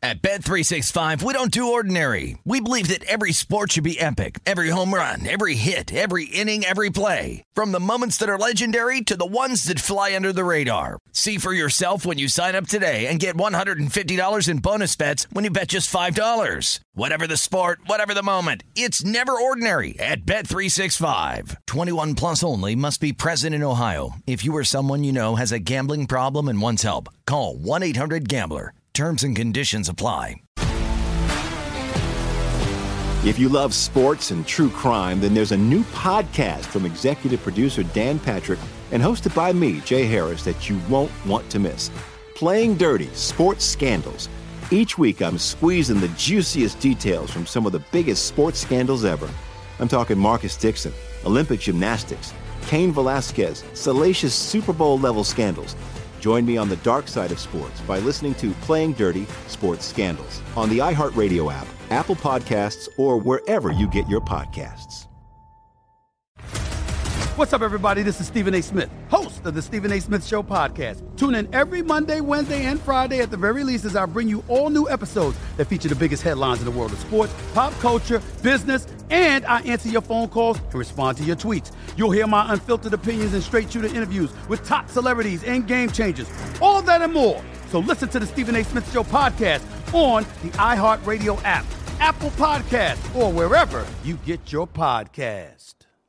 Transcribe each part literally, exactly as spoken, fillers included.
At Bet three sixty-five, we don't do ordinary. We believe that every sport should be epic. Every home run, every hit, every inning, every play. From the moments that are legendary to the ones that fly under the radar. See for yourself when you sign up today and get one hundred fifty dollars in bonus bets when you bet just five dollars. Whatever the sport, whatever the moment, it's never ordinary at Bet three sixty-five. twenty-one plus only. Must be present in Ohio. If you or someone you know has a gambling problem and wants help, call one eight hundred gambler. Terms and conditions apply. If you love sports and true crime, then there's a new podcast from executive producer Dan Patrick and hosted by me, Jay Harris, that you won't want to miss. Playing Dirty: Sports Scandals. Each week, I'm squeezing the juiciest details from some of the biggest sports scandals ever. I'm talking Marcus Dixon, Olympic gymnastics, Cain Velasquez, salacious Super Bowl-level scandals. Join me on the dark side of sports by listening to Playing Dirty: Sports Scandals on the iHeartRadio app, Apple Podcasts, or wherever you get your podcasts. What's up, everybody? This is Stephen A. Smith, host of the Stephen A. Smith Show podcast. Tune in every Monday, Wednesday, and Friday at the very least as I bring you all new episodes that feature the biggest headlines in the world of sports, pop culture, business, and I answer your phone calls and respond to your tweets. You'll hear my unfiltered opinions and straight-shooter interviews with top celebrities and game changers. All that and more. So listen to the Stephen A. Smith Show podcast on the iHeartRadio app, Apple Podcasts, or wherever you get your podcast.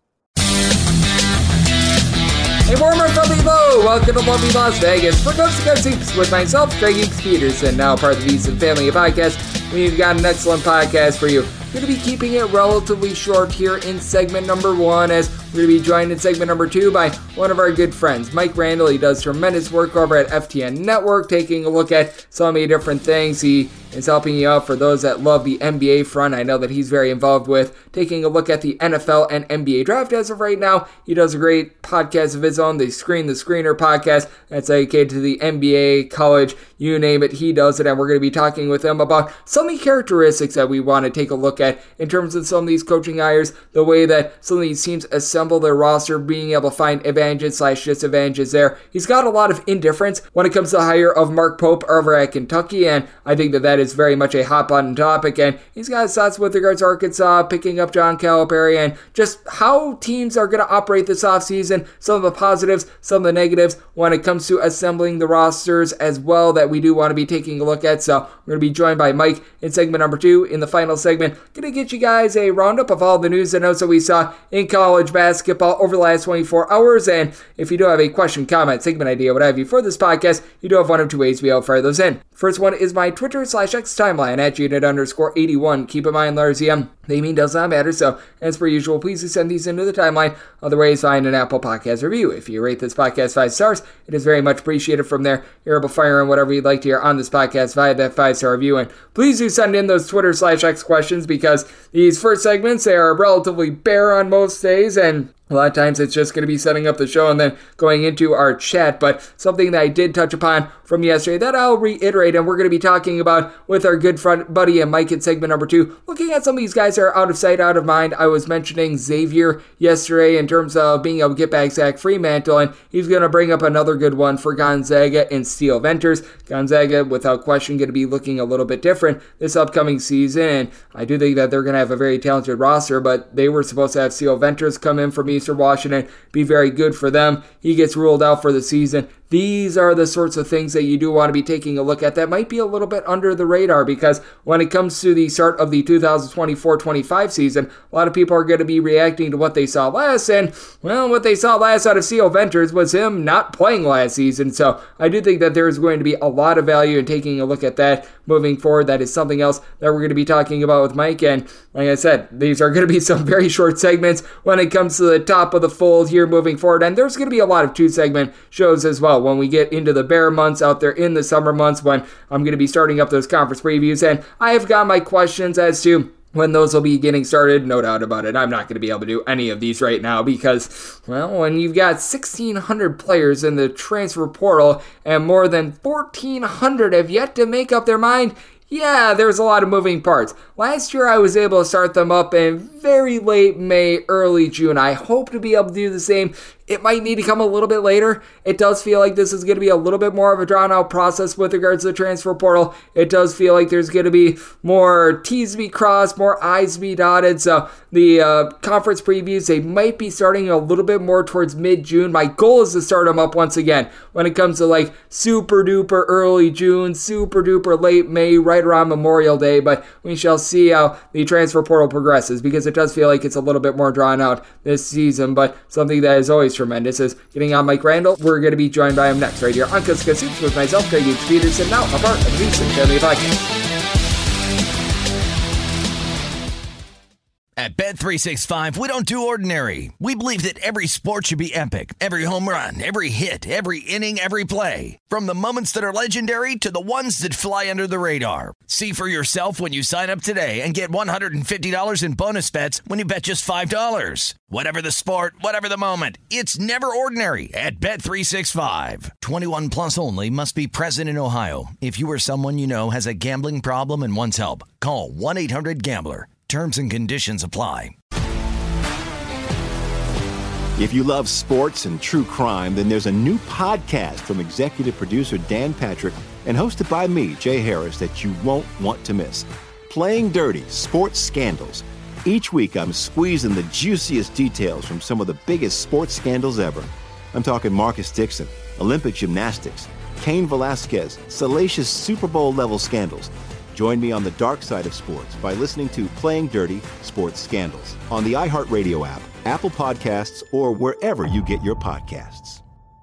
A warmer from below. Welcome to lovely Las Vegas for Coast to Coast Hoops with myself, Greg Eeks Peterson, now part of the Easton Family Podcast. We've got an excellent podcast for you. We're going to be keeping it relatively short here in segment number one, as we're going to be joined in segment number two by one of our good friends, Mike Randall. He does tremendous work over at F T N Network, taking a look at so many different things. He is helping you out for those that love the N B A front. I know that he's very involved with taking a look at the N F L and N B A draft as of right now. He does a great podcast of his own, the Screen the Screener podcast, that's dedicated to the N B A, college, you name it, he does it. And we're going to be talking with him about some of the characteristics that we want to take a look at in terms of some of these coaching hires, the way that some of these teams assemble their roster, being able to find advantages slash disadvantages there. He's got a lot of indifference when it comes to the hire of Mark Pope over at Kentucky, and I think that that is very much a hot button topic. And he's got his thoughts with regards to Arkansas picking up John Calipari and just how teams are going to operate this offseason, some of the positives, some of the negatives when it comes to assembling the rosters as well that we do want to be taking a look at. So we're going to be joined by Mike in segment number two. In the final segment, going to get you guys a roundup of all the news and notes that we saw in college basketball over the last twenty-four hours. And if you do have a question, comment, segment idea, what have you for this podcast, you do have one of two ways to be able to fire those in. First one is my Twitter slash X timeline at unit underscore eighty-one. Keep in mind, Lars E M, the name does not matter. So as per usual, please do send these into the timeline. Other ways, find an Apple Podcast review. If you rate this podcast five stars, it is very much appreciated. From there, you're able to fire in whatever you'd like to hear on this podcast via that five-star review. And please do send in those Twitter slash X questions, because these first segments, they are relatively bare on most days, and a lot of times it's just going to be setting up the show and then going into our chat. But something that I did touch upon from yesterday that I'll reiterate, and we're going to be talking about with our good friend buddy and Mike in segment number two, looking at some of these guys that are out of sight, out of mind. I was mentioning Xavier yesterday in terms of being able to get back Zach Fremantle, and he's going to bring up another good one for Gonzaga and Steele Venters. Gonzaga, without question, going to be looking a little bit different this upcoming season, and I do think that they're going to have a very talented roster, but they were supposed to have Steele Venters come in from Eastern Washington, be very good for them. He gets ruled out for the season. These are the sorts of things that you do want to be taking a look at that might be a little bit under the radar, because when it comes to the start of the two thousand twenty-four twenty-five season, a lot of people are going to be reacting to what they saw last, and, well, what they saw last out of Steele Venters was him not playing last season. So I do think that there is going to be a lot of value in taking a look at that moving forward. That is something else that we're going to be talking about with Mike, and like I said, these are going to be some very short segments when it comes to the top of the fold here moving forward, and there's going to be a lot of two-segment shows as well when we get into the bear months out there in the summer months, when I'm going to be starting up those conference previews, and I have got my questions as to when those will be getting started. No doubt about it, I'm not going to be able to do any of these right now because, well, when you've got sixteen hundred players in the transfer portal and more than fourteen hundred have yet to make up their mind, yeah, there's a lot of moving parts. Last year, I was able to start them up in very late May, early June. I hope to be able to do the same it might need to come a little bit later. It does feel like this is going to be a little bit more of a drawn-out process with regards to the transfer portal. It does feel like there's going to be more T's to be crossed, more I's to be dotted. So the uh, conference previews, they might be starting a little bit more towards mid-June. My goal is to start them up once again when it comes to like super-duper early June, super-duper late May, right around Memorial Day. But we shall see how the transfer portal progresses, because it does feel like it's a little bit more drawn out this season. But something that is always tremendous is getting on Mike Randall. We're going to be joined by him next right here on Coast to Coast Hoops with myself, Craig H. Peterson, now a part of the Beast and Family Podcast. At Bet three sixty-five, we don't do ordinary. We believe that every sport should be epic. Every home run, every hit, every inning, every play. From the moments that are legendary to the ones that fly under the radar. See for yourself when you sign up today and get one hundred fifty dollars in bonus bets when you bet just five dollars. Whatever the sport, whatever the moment, it's never ordinary at Bet three sixty-five. twenty-one plus only. Must be present in Ohio. If you or someone you know has a gambling problem and wants help, call one eight hundred gambler. Terms and conditions apply. If you love sports and true crime, then there's a new podcast from executive producer Dan Patrick and hosted by me, Jay Harris, that you won't want to miss. Playing Dirty: Sports Scandals. Each week, I'm squeezing the juiciest details from some of the biggest sports scandals ever. I'm talking Marcus Dixon, Olympic gymnastics, Cain Velasquez, salacious Super Bowl-level scandals. Join me on the dark side of sports by listening to Playing Dirty: Sports Scandals on the iHeartRadio app, Apple Podcasts, or wherever you get your podcasts.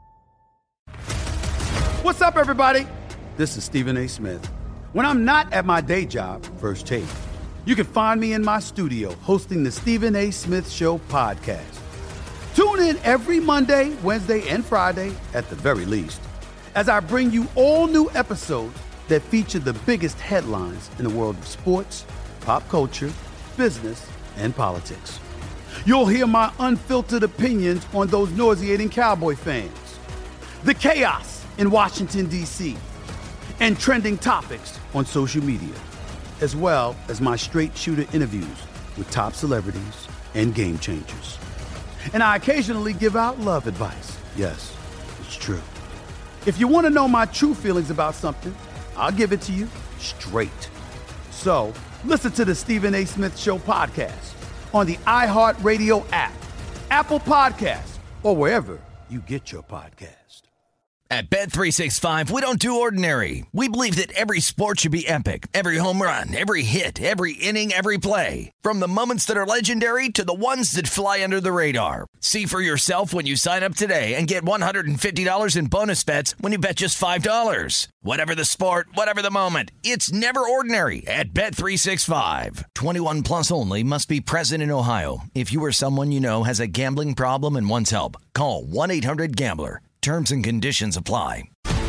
What's up, everybody? This is Stephen A. Smith. When I'm not at my day job, First Take, you can find me in my studio hosting the Stephen A. Smith Show podcast. Tune in every Monday, Wednesday, and Friday, at the very least, as I bring you all new episodes that feature the biggest headlines in the world of sports, pop culture, business, and politics. You'll hear my unfiltered opinions on those nauseating Cowboy fans, the chaos in Washington, D C, and trending topics on social media, as well as my straight shooter interviews with top celebrities and game changers. And I occasionally give out love advice. Yes, it's true. If you want to know my true feelings about something, I'll give it to you straight. So, listen to the Stephen A. Smith Show podcast on the iHeartRadio app, Apple Podcasts, or wherever you get your podcast. At Bet three sixty-five, we don't do ordinary. We believe that every sport should be epic. Every home run, every hit, every inning, every play. From the moments that are legendary to the ones that fly under the radar. See for yourself when you sign up today and get one hundred fifty dollars in bonus bets when you bet just five dollars. Whatever the sport, whatever the moment, it's never ordinary at Bet three sixty-five. twenty-one plus only. Must be present in Ohio. If you or someone you know has a gambling problem and wants help, call one eight hundred gambler. Terms and conditions apply.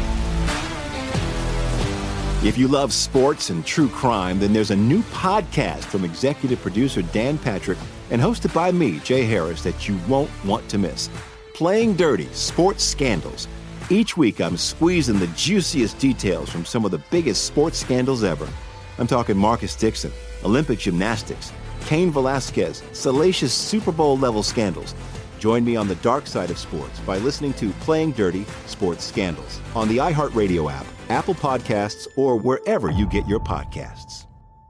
If you love sports and true crime, then there's a new podcast from executive producer Dan Patrick and hosted by me, Jay Harris, that you won't want to miss. Playing Dirty: Sports Scandals. Each week, I'm squeezing the juiciest details from some of the biggest sports scandals ever. I'm talking Marcus Dixon, Olympic gymnastics, Cain Velasquez, salacious Super Bowl-level scandals. Join me on the dark side of sports by listening to Playing Dirty: Sports Scandals on the iHeartRadio app, Apple Podcasts, or wherever you get your podcasts.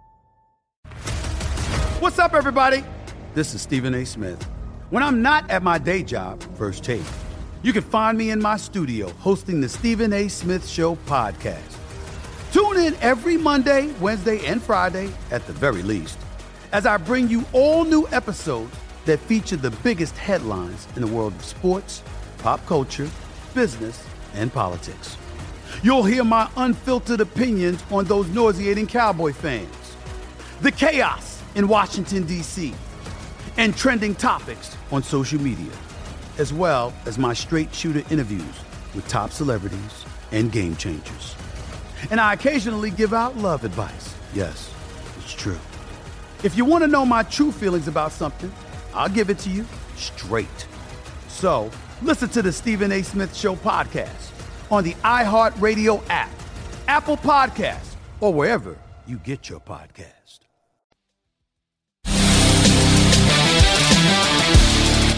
What's up, everybody? This is Stephen A. Smith. When I'm not at my day job, First Take, you can find me in my studio hosting the Stephen A. Smith Show podcast. Tune in every Monday, Wednesday, and Friday, at the very least, as I bring you all new episodes that feature the biggest headlines in the world of sports, pop culture, business, and politics. You'll hear my unfiltered opinions on those nauseating Cowboy fans, the chaos in Washington, D C, and trending topics on social media, as well as my straight shooter interviews with top celebrities and game changers. And I occasionally give out love advice. Yes, it's true. If you want to know my true feelings about something, I'll give it to you straight. So, listen to the Stephen A. Smith Show podcast on the iHeartRadio app, Apple Podcasts, or wherever you get your podcast.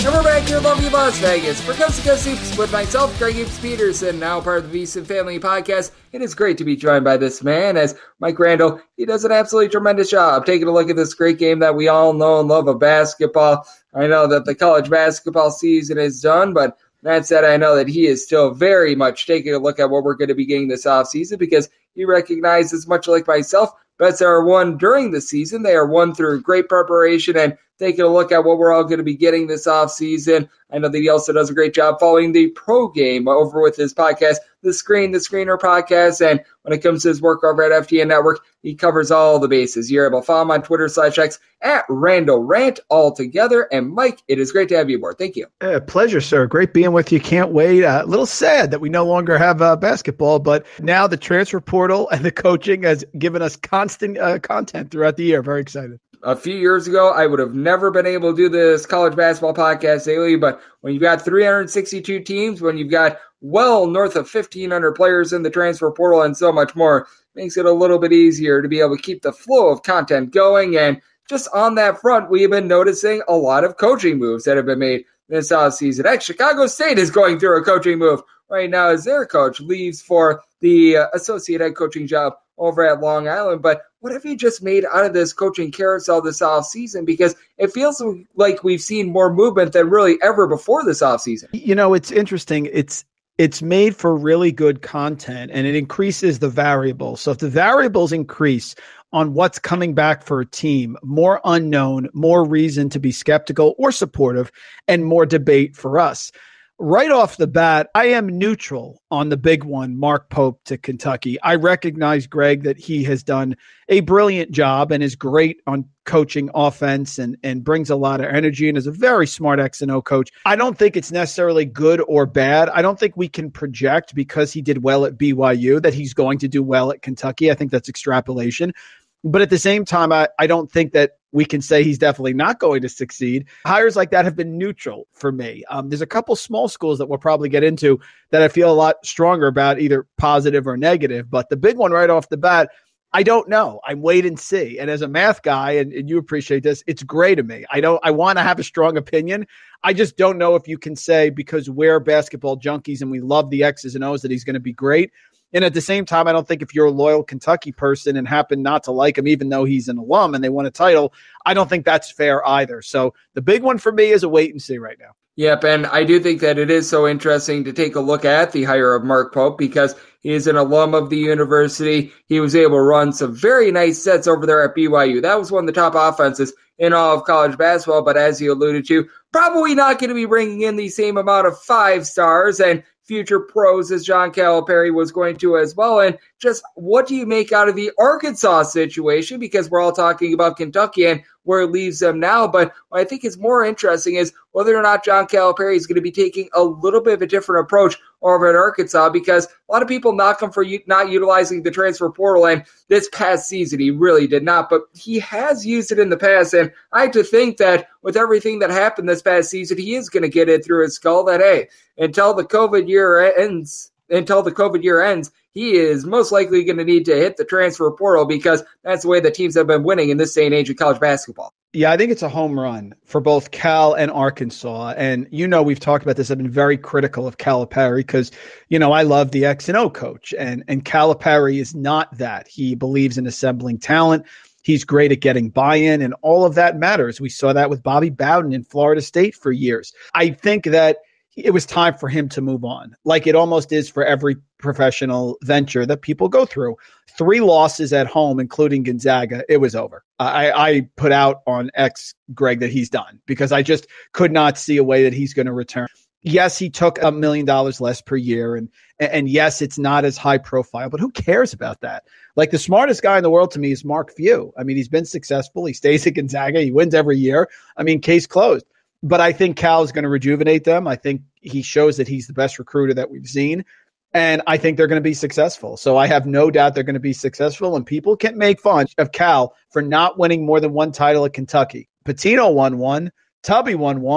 And we're back here in lovely Las Vegas for Coast to Coast Hoops with myself, Greg Hoops Peterson, now part of the VSiN Family Podcast. It is great to be joined by this man, as Mike Randall, he does an absolutely tremendous job taking a look at this great game that we all know and love of basketball. I know that the college basketball season is done, but that said, I know that he is still very much taking a look at what we're going to be getting this offseason, because he recognizes, much like myself, bets are won during the season. They are won through great preparation and taking a look at what we're all going to be getting this offseason. I know that he also does a great job following the pro game over with his podcast, The Screen, The Screener podcast. And when it comes to his work over at F T N Network, he covers all the bases. You're able to follow him on Twitter slash X at Randall Rant all together. And Mike, it is great to have you aboard. Thank you. Uh, pleasure, sir. Great being with you. Can't wait. Uh, a little sad that we no longer have uh, basketball, but now the transfer portal and the coaching has given us constant uh, content throughout the year. Very excited. A few years ago, I would have never been able to do this college basketball podcast daily, but when you've got three hundred sixty-two teams, when you've got well north of fifteen hundred players in the transfer portal and so much more, makes it a little bit easier to be able to keep the flow of content going. And just on that front, we've been noticing a lot of coaching moves that have been made this offseason. Heck, Chicago State is going through a coaching move right now as their coach leaves for the uh, associate head coaching job over at Long Island. But what have you just made out of this coaching carousel this offseason? Because it feels like we've seen more movement than really ever before this offseason. You know, it's interesting. It's it's made for really good content, and it increases the variables. So if the variables increase on what's coming back for a team, more unknown, more reason to be skeptical or supportive, and more debate for us. Right off the bat, I am neutral on the big one, Mark Pope to Kentucky. I recognize, Greg, that he has done a brilliant job and is great on coaching offense and, and brings a lot of energy and is a very smart X and O coach. I don't think it's necessarily good or bad. I don't think we can project because he did well at B Y U that he's going to do well at Kentucky. I think that's extrapolation. But at the same time, I, I don't think that we can say he's definitely not going to succeed. Hires like that have been neutral for me. Um, there's a couple small schools that we'll probably get into that I feel a lot stronger about, either positive or negative. But the big one right off the bat, I don't know. I wait and see. And as a math guy, and, and you appreciate this, it's gray to me. I don't. I want to have a strong opinion. I just don't know if you can say because we're basketball junkies and we love the X's and O's that he's going to be great. And at the same time, I don't think if you're a loyal Kentucky person and happen not to like him, even though he's an alum and they won a title, I don't think that's fair either. So the big one for me is a wait and see right now. Yep, and I do think that it is so interesting to take a look at the hire of Mark Pope because he is an alum of the university. He was able to run some very nice sets over there at B Y U. That was one of the top offenses in all of college basketball, but as you alluded to, probably not going to be bringing in the same amount of five stars and future pros as John Calipari was going to as well. And just what do you make out of the Arkansas situation? Because we're all talking about Kentucky and where it leaves them now. But what I think is more interesting is whether or not John Calipari is going to be taking a little bit of a different approach over at Arkansas, because a lot of people knock him for not utilizing the transfer portal. And this past season, he really did not, but he has used it in the past. And I have to think that with everything that happened this past season, he is going to get it through his skull that, hey, until the COVID year ends, until the COVID year ends, he is most likely going to need to hit the transfer portal because that's the way the teams have been winning in this day and age of college basketball. Yeah, I think it's a home run for both Cal and Arkansas. And, you know, we've talked about this. I've been very critical of Calipari because, you know, I love the X and O coach. And, and Calipari is not that. He believes in assembling talent. He's great at getting buy-in, and all of that matters. We saw that with Bobby Bowden in Florida State for years. I think that it was time for him to move on, like it almost is for every professional venture that people go through. Three losses at home, including Gonzaga, it was over. I, I put out on X, Greg, that he's done because I just could not see a way that he's going to return. Yes, he took a million dollars less per year, and and yes, it's not as high profile, but who cares about that? Like, the smartest guy in the world to me is Mark Few. I mean, he's been successful. He stays at Gonzaga. He wins every year. I mean, case closed. But I think Cal is going to rejuvenate them. I think he shows that he's the best recruiter that we've seen. And I think they're going to be successful. So I have no doubt they're going to be successful. And people can make fun of Cal for not winning more than one title at Kentucky. Pitino won one. Tubby won one.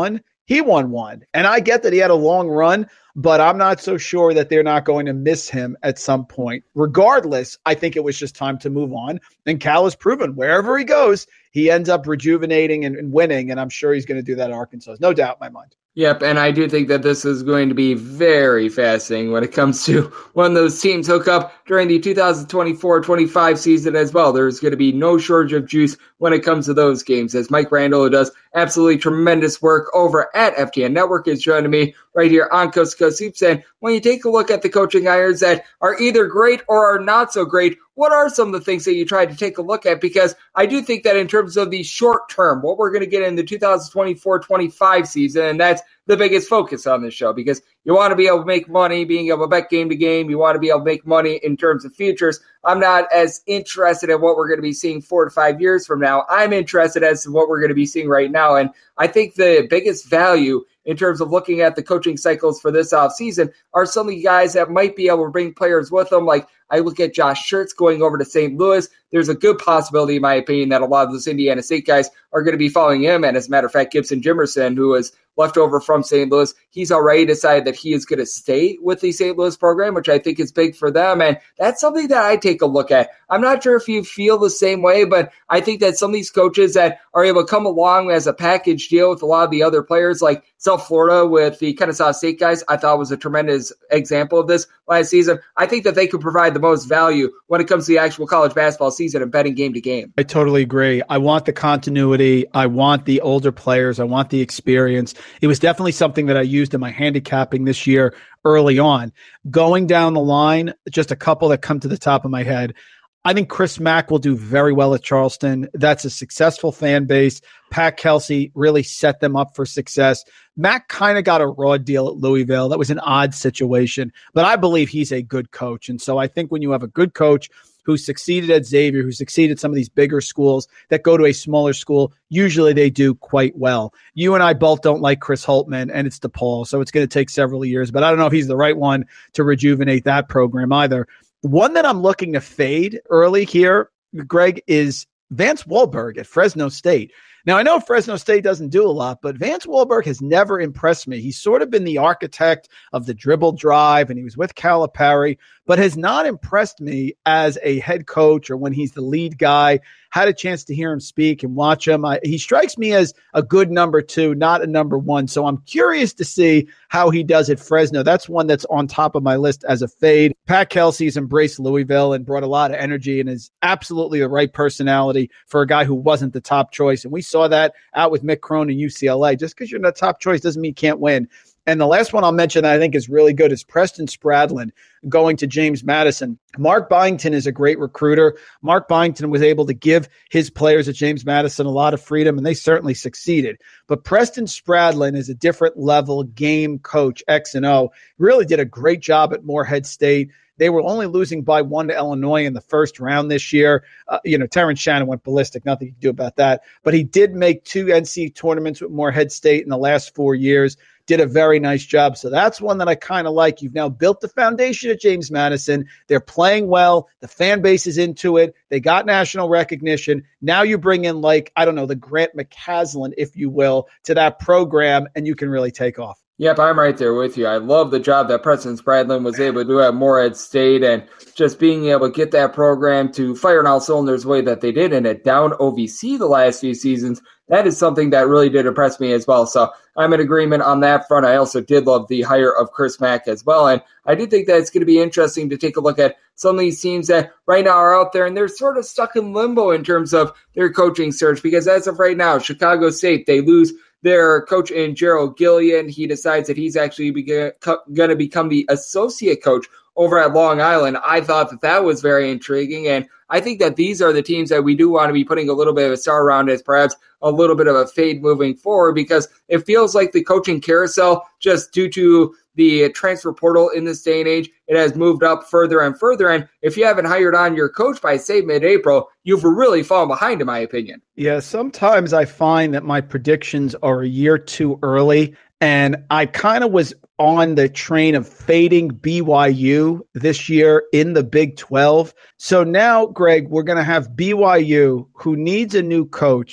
he won one. And I get that he had a long run, but I'm not so sure that they're not going to miss him at some point. Regardless, I think it was just time to move on. And Cal has proven wherever he goes, he ends up rejuvenating and, and winning. And I'm sure he's going to do that at Arkansas. No doubt in my mind. Yep, and I do think that this is going to be very fascinating when it comes to when those teams hook up during the two thousand twenty-four twenty-five season as well. There's going to be no shortage of juice when it comes to those games, as Mike Randall, who does absolutely tremendous work over at F T N Network, is joining me right here on Coast to Coast Hoops. And when you take a look at the coaching hires that are either great or are not so great, what are some of the things that you tried to take a look at? Because I do think that in terms of the short term, what we're going to get in the two thousand twenty-four twenty-five season, and that's the biggest focus on this show, because you want to be able to make money being able to bet game to game. You want to be able to make money in terms of futures. I'm not as interested in what we're going to be seeing four to five years from now. I'm interested as to what we're going to be seeing right now. And I think the biggest value in terms of looking at the coaching cycles for this offseason are some of the guys that might be able to bring players with them. Like I look at Josh Schertz going over to Saint Louis. There's a good possibility, in my opinion, that a lot of those Indiana State guys are going to be following him. And as a matter of fact, Gibson Jimerson, who is left over from Saint Louis, he's already decided that he is going to stay with the Saint Louis program, which I think is big for them. And that's something that I take a look at. I'm not sure if you feel the same way, but I think that some of these coaches that are able to come along as a package deal with a lot of the other players, like South Florida with the Kennesaw State guys, I thought was a tremendous example of this last season. I think that they could provide the most value when it comes to the actual college basketball season and betting game to game. I totally agree. I want the continuity. I want the older players. I want the experience. It was definitely something that I used in my handicapping this year early on. Going down the line, just a couple that come to the top of my head. I think Chris Mack will do very well at Charleston. That's a successful fan base. Pat Kelsey really set them up for success. Mack kind of got a raw deal at Louisville. That was an odd situation, but I believe he's a good coach. And so I think when you have a good coach who succeeded at Xavier, who succeeded at some of these bigger schools that go to a smaller school, usually they do quite well. You and I both don't like Chris Holtmann, and it's DePaul, so it's going to take several years. But I don't know if he's the right one to rejuvenate that program either. One that I'm looking to fade early here, Greg, is Vance Wahlberg at Fresno State. Now, I know Fresno State doesn't do a lot, but Vance Wahlberg has never impressed me. He's sort of been the architect of the dribble drive, and he was with Calipari, but has not impressed me as a head coach or when he's the lead guy. Had a chance to hear him speak and watch him. I, he strikes me as a good number two, not a number one. So I'm curious to see how he does at Fresno. That's one that's on top of my list as a fade. Pat Kelsey's embraced Louisville and brought a lot of energy and is absolutely the right personality for a guy who wasn't the top choice. And we saw that out with Mick Crone and U C L A. Just because you're not top choice doesn't mean you can't win. And the last one I'll mention that I think is really good is Preston Spradlin going to James Madison. Mark Byington is a great recruiter. Mark Byington was able to give his players at James Madison a lot of freedom, and they certainly succeeded. But Preston Spradlin is a different level game coach, X and O. Really did a great job at Morehead State. They were only losing by one to Illinois in the first round this year. Uh, you know, Terrence Shannon went ballistic. Nothing you can do about that. But he did make two N C A A tournaments with Morehead State in the last four years. Did a very nice job. So that's one that I kind of like. You've now built the foundation at James Madison. They're playing well. The fan base is into it. They got national recognition. Now you bring in, like, I don't know, the Grant McCaslin, if you will, to that program, and you can really take off. Yep, I'm right there with you. I love the job that Preston Spradlin was able to do at Morehead State, and just being able to get that program to fire on all cylinders the way that they did, and at down O V C the last few seasons. That is something that really did impress me as well. So I'm in agreement on that front. I also did love the hire of Chris Mack as well. And I do think that it's going to be interesting to take a look at some of these teams that right now are out there and they're sort of stuck in limbo in terms of their coaching search. Because as of right now, Chicago State, they lose their coach in Gerald Gillian. He decides that he's actually going to become the associate coach over at Long Island. I thought that that was very intriguing, and I think that these are the teams that we do want to be putting a little bit of a star around as perhaps a little bit of a fade moving forward, because it feels like the coaching carousel, just due to the transfer portal in this day and age, it has moved up further and further. And if you haven't hired on your coach by, say, mid-April, you've really fallen behind, in my opinion. Yeah, sometimes I find that my predictions are a year too early, and I kind of was on the train of fading B Y U this year in the Big twelve. So now, Greg, we're going to have B Y U, who needs a new coach,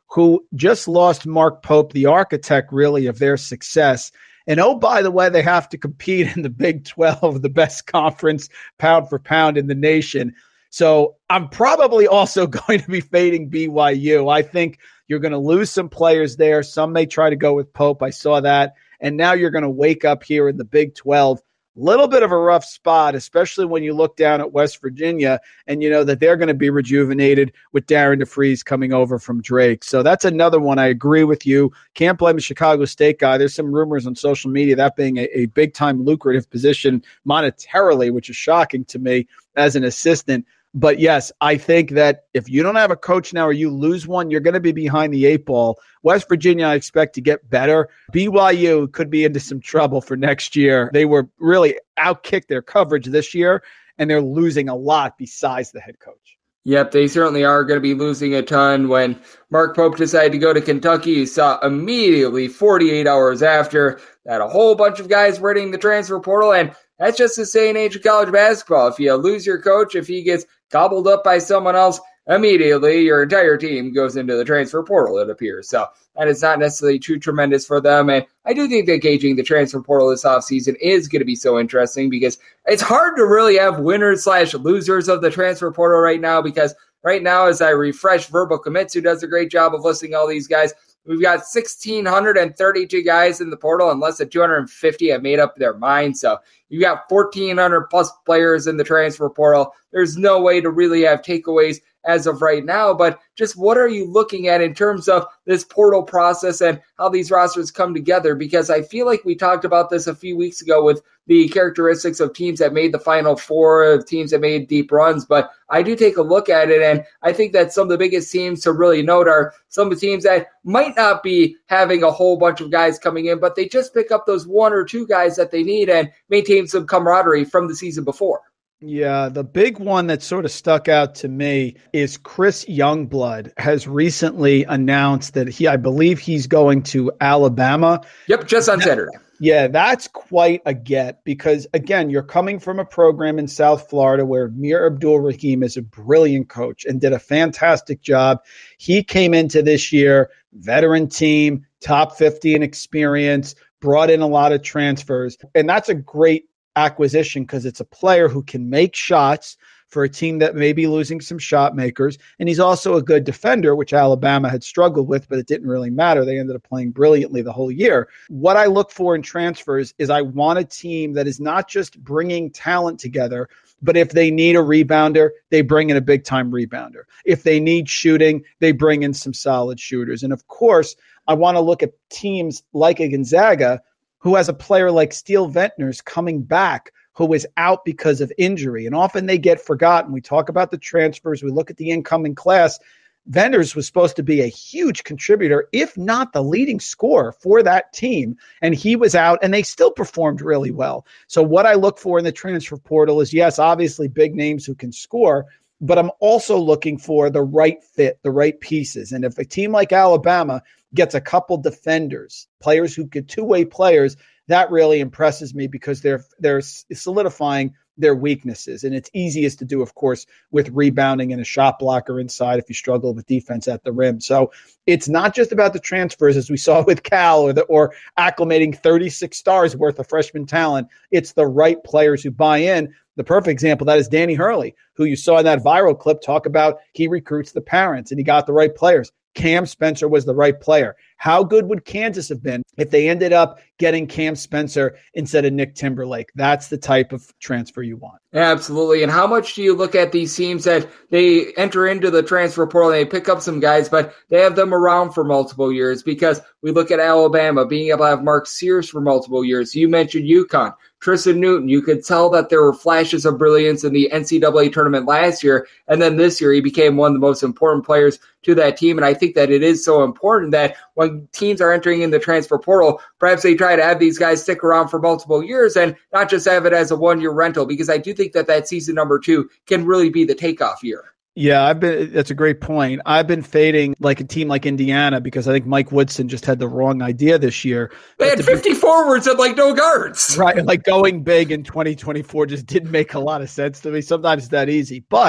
who just lost Mark Pope, the architect really of their success. And oh, by the way, they have to compete in the Big twelve, the best conference pound for pound in the nation. So I'm probably also going to be fading B Y U. I think you're going to lose some players there. Some may try to go with Pope. I saw that. And now you're going to wake up here in the Big twelve. Little bit of a rough spot, especially when you look down at West Virginia and you know that they're going to be rejuvenated with Darren DeFries coming over from Drake. So that's another one. I agree with you. Can't blame a Chicago State guy. There's some rumors on social media that being a, a big-time lucrative position monetarily, which is shocking to me as an assistant. But yes, I think that if you don't have a coach now or you lose one, you're going to be behind the eight ball. West Virginia, I expect to get better. B Y U could be into some trouble for next year. They were really outkicked their coverage this year, and they're losing a lot besides the head coach. Yep, they certainly are going to be losing a ton. When Mark Pope decided to go to Kentucky, you saw immediately forty-eight hours after that a whole bunch of guys were hitting the transfer portal, and that's just the day and age of college basketball. If you lose your coach, if he gets gobbled up by someone else, immediately your entire team goes into the transfer portal, it appears. So that is not necessarily too tremendous for them. And I do think that gauging the transfer portal this offseason is going to be so interesting because it's hard to really have winners slash losers of the transfer portal right now, because right now, as I refresh Verbal Commits, who does a great job of listing all these guys, we've got one thousand six hundred thirty-two guys in the portal, and less than two hundred fifty have made up their mind. So you've got fourteen hundred plus players in the transfer portal. There's no way to really have takeaways as of right now, but just what are you looking at in terms of this portal process and how these rosters come together? Because I feel like we talked about this a few weeks ago with the characteristics of teams that made the Final Four, of teams that made deep runs, but I do take a look at it, and I think that some of the biggest teams to really note are some of the teams that might not be having a whole bunch of guys coming in, but they just pick up those one or two guys that they need and maintain some camaraderie from the season before. Yeah, the big one that sort of stuck out to me is Chris Youngblood has recently announced that he, I believe he's going to Alabama. Yep, just on Saturday. Yeah, that's quite a get because, again, you're coming from a program in South Florida where Mir Abdul-Rahim is a brilliant coach and did a fantastic job. He came into this year, veteran team, top fifty in experience, brought in a lot of transfers, and that's a great acquisition because it's a player who can make shots for a team that may be losing some shot makers. And he's also a good defender, which Alabama had struggled with, but it didn't really matter. They ended up playing brilliantly the whole year. What I look for in transfers is I want a team that is not just bringing talent together, but if they need a rebounder, they bring in a big-time rebounder. If they need shooting, they bring in some solid shooters. And of course, I want to look at teams like a Gonzaga who has a player like Steele Ventners coming back who is out because of injury. And often they get forgotten. We talk about the transfers. We look at the incoming class. Ventners was supposed to be a huge contributor, if not the leading scorer for that team. And he was out, and they still performed really well. So what I look for in the transfer portal is, yes, obviously big names who can score, but I'm also looking for the right fit, the right pieces. And if a team like Alabama gets a couple defenders, players who get two-way players, that really impresses me because they're they're solidifying their weaknesses. And it's easiest to do, of course, with rebounding and a shot blocker inside if you struggle with defense at the rim. So it's not just about the transfers, as we saw with Cal, or, the, or acclimating thirty-six stars worth of freshman talent. It's the right players who buy in. The perfect example of that is Danny Hurley, who you saw in that viral clip talk about he recruits the parents and he got the right players. Cam Spencer was the right player. How good would Kansas have been if they ended up getting Cam Spencer instead of Nick Timberlake? That's the type of transfer you want. Absolutely. And how much do you look at these teams that they enter into the transfer portal and they pick up some guys, but they have them around for multiple years? Because we look at Alabama being able to have Mark Sears for multiple years. You mentioned UConn. Tristan Newton, you could tell that there were flashes of brilliance in the N C double A tournament last year, and then this year he became one of the most important players to that team. And I think that it is so important that when teams are entering in the transfer portal, perhaps they try to have these guys stick around for multiple years and not just have it as a one-year rental, because I do think that that season number two can really be the takeoff year. Yeah, I've been. That's a great point. I've been fading like a team like Indiana because I think Mike Woodson just had the wrong idea this year. They had fifty be, forwards and like no guards. Right, like going big in twenty twenty-four just didn't make a lot of sense to me. Sometimes it's that easy. But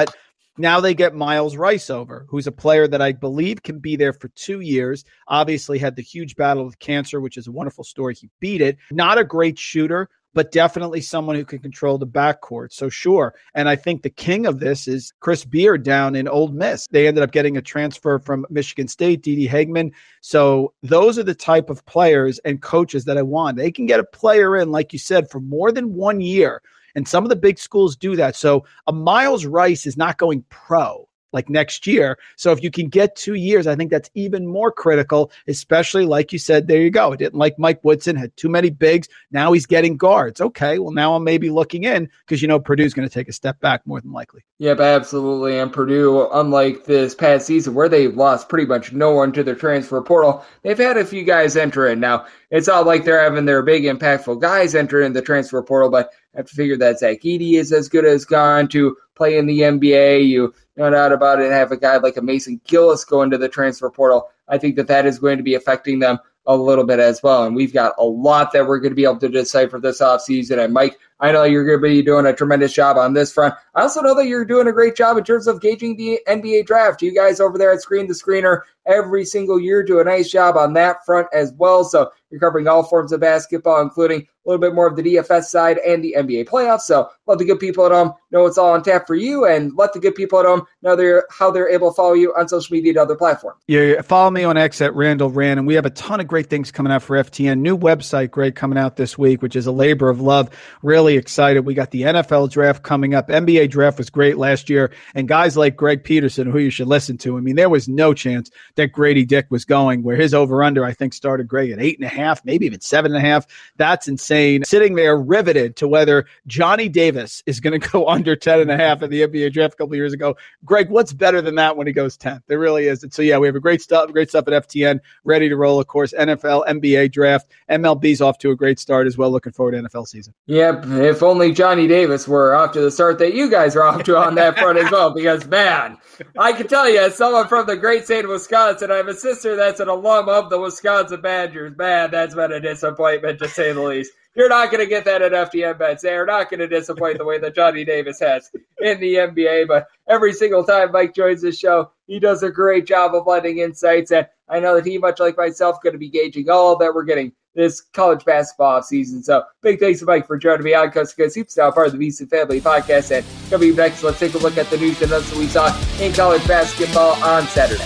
Now they get Miles Rice over, who's a player that I believe can be there for two years. Obviously had the huge battle with cancer, which is a wonderful story. He beat it. Not a great shooter, but definitely someone who can control the backcourt. So sure. And I think the king of this is Chris Beard down in Ole Miss. They ended up getting a transfer from Michigan State, Dede Hagman. So those are the type of players and coaches that I want. They can get a player in, like you said, for more than one year. And some of the big schools do that. So a Miles Rice is not going pro like next year. So if you can get two years, I think that's even more critical, especially like you said, there you go. It didn't like Mike Woodson, had too many bigs. Now he's getting guards. Okay, well, now I'm maybe looking in because, you know, Purdue's going to take a step back more than likely. Yep, absolutely. And Purdue, unlike this past season where they've lost pretty much no one to their transfer portal, they've had a few guys enter in. Now, it's not like they're having their big impactful guys enter in the transfer portal, but I have to figure that Zach Edey is as good as gone to play in the N B A. You no doubt about it, have a guy like a Mason Gillis go into the transfer portal. I think that that is going to be affecting them a little bit as well. And we've got a lot that we're going to be able to decipher this offseason. And Mike, I know you're going to be doing a tremendous job on this front. I also know that you're doing a great job in terms of gauging the N B A draft. You guys over there at Screen the Screener every single year do a nice job on that front as well. So you're covering all forms of basketball, including a little bit more of the D F S side and the N B A playoffs. So let the good people at home know it's all on tap for you, and let the good people at home know they're, how they're able to follow you on social media and other platforms. Yeah, follow me on X at Randall Rand, and we have a ton of great things coming out for F T N. New website, Greg, coming out this week, which is a labor of love. Really excited. We got the N F L draft coming up. N B A draft was great last year, and guys like Greg Peterson, who you should listen to. I mean, there was no chance that Grady Dick was going, where his over-under, I think, started, Greg, at eight and a half, maybe even seven and a half. That's insane. Sitting there riveted to whether Johnny Davis is going to go under ten and a half in the N B A draft a couple of years ago. Greg, what's better than that when he goes tenth? There really is. And so, yeah, we have a great stuff, great stuff at F T N, ready to roll, of course. N F L, N B A draft, M L B's off to a great start as well. Looking forward to N F L season. Yep, if only Johnny Davis were off to the start that you guys are off to on that front as well, because, man, I can tell you, as someone from the great state of Wisconsin, I have a sister that's an alum of the Wisconsin Badgers. Man, that's been a disappointment, to say the least. You're not going to get that at F T N bets. They are not going to disappoint the way that Johnny Davis has in the N B A. But every single time Mike joins the show, he does a great job of lending insights. And I know that he, much like myself, going to be gauging all that we're getting this college basketball season. So big thanks to Mike for joining me on Coast to Coast Hoops, now part of the VSiN Family Podcast. And coming up next, let's take a look at the news and notes that we saw in college basketball on Saturday.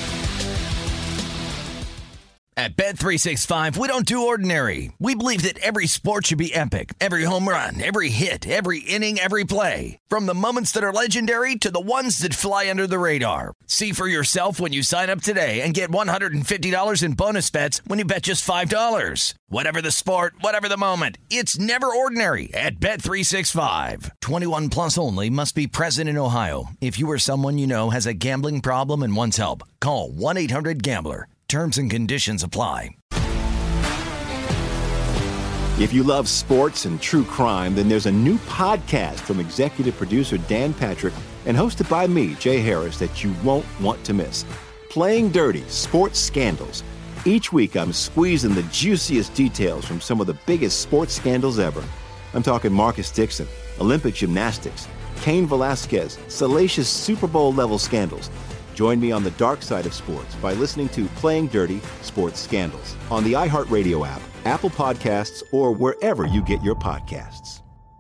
At Bet three sixty-five, we don't do ordinary. We believe that every sport should be epic. Every home run, every hit, every inning, every play. From the moments that are legendary to the ones that fly under the radar. See for yourself when you sign up today and get one hundred fifty dollars in bonus bets when you bet just five dollars. Whatever the sport, whatever the moment, it's never ordinary at Bet three sixty-five. twenty-one plus only. Must be present in Ohio. If you or someone you know has a gambling problem and wants help, call one eight hundred gambler. Terms and conditions apply. If you love sports and true crime, then there's a new podcast from executive producer Dan Patrick and hosted by me, Jay Harris, that you won't want to miss. Playing Dirty: Sports Scandals. Each week, I'm squeezing the juiciest details from some of the biggest sports scandals ever. I'm talking Marcus Dixon, Olympic gymnastics, Cain Velasquez, salacious Super Bowl-level scandals. Join me on the dark side of sports by listening to Playing Dirty: Sports Scandals on the iHeartRadio app, Apple Podcasts, or wherever you get your podcasts.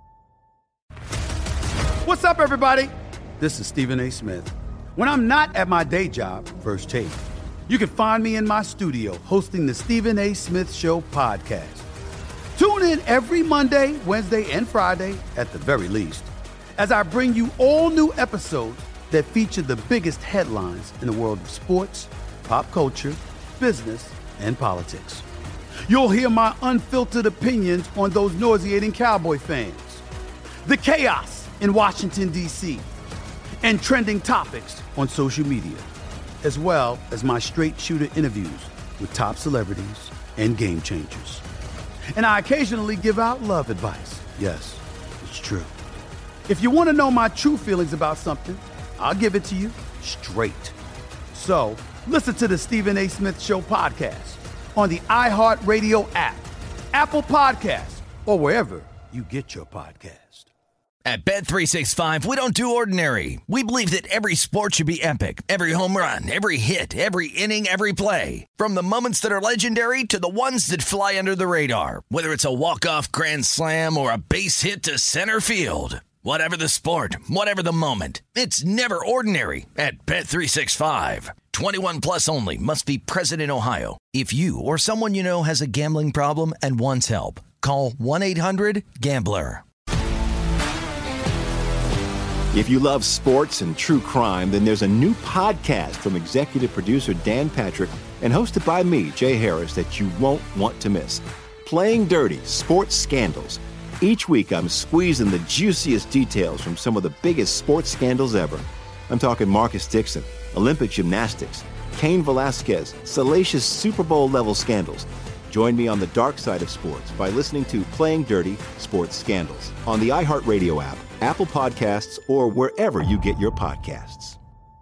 What's up, everybody? This is Stephen A. Smith. When I'm not at my day job, First Take, you can find me in my studio hosting the Stephen A. Smith Show podcast. Tune in every Monday, Wednesday, and Friday, at the very least, as I bring you all new episodes that feature the biggest headlines in the world of sports, pop culture, business, and politics. You'll hear my unfiltered opinions on those nauseating Cowboy fans, the chaos in Washington, D C, and trending topics on social media, as well as my straight shooter interviews with top celebrities and game changers. And I occasionally give out love advice. Yes, it's true. If you want to know my true feelings about something, I'll give it to you straight. So, listen to the Stephen A. Smith Show podcast on the iHeartRadio app, Apple Podcasts, or wherever you get your podcast. At Bet three sixty-five, we don't do ordinary. We believe that every sport should be epic. Every home run, every hit, every inning, every play. From the moments that are legendary to the ones that fly under the radar. Whether it's a walk-off grand slam or a base hit to center field. Whatever the sport, whatever the moment. It's never ordinary at Bet three sixty-five. twenty-one plus only. Must be present in Ohio. If you or someone you know has a gambling problem and wants help, call one eight hundred gambler. If you love sports and true crime, then there's a new podcast from executive producer Dan Patrick and hosted by me, Jay Harris, that you won't want to miss. Playing Dirty: Sports Scandals. Each week, I'm squeezing the juiciest details from some of the biggest sports scandals ever. I'm talking Marcus Dixon, Olympic gymnastics, Cain Velasquez, salacious Super Bowl-level scandals. Join me on the dark side of sports by listening to Playing Dirty: Sports Scandals on the iHeartRadio app, Apple Podcasts, or wherever you get your podcasts.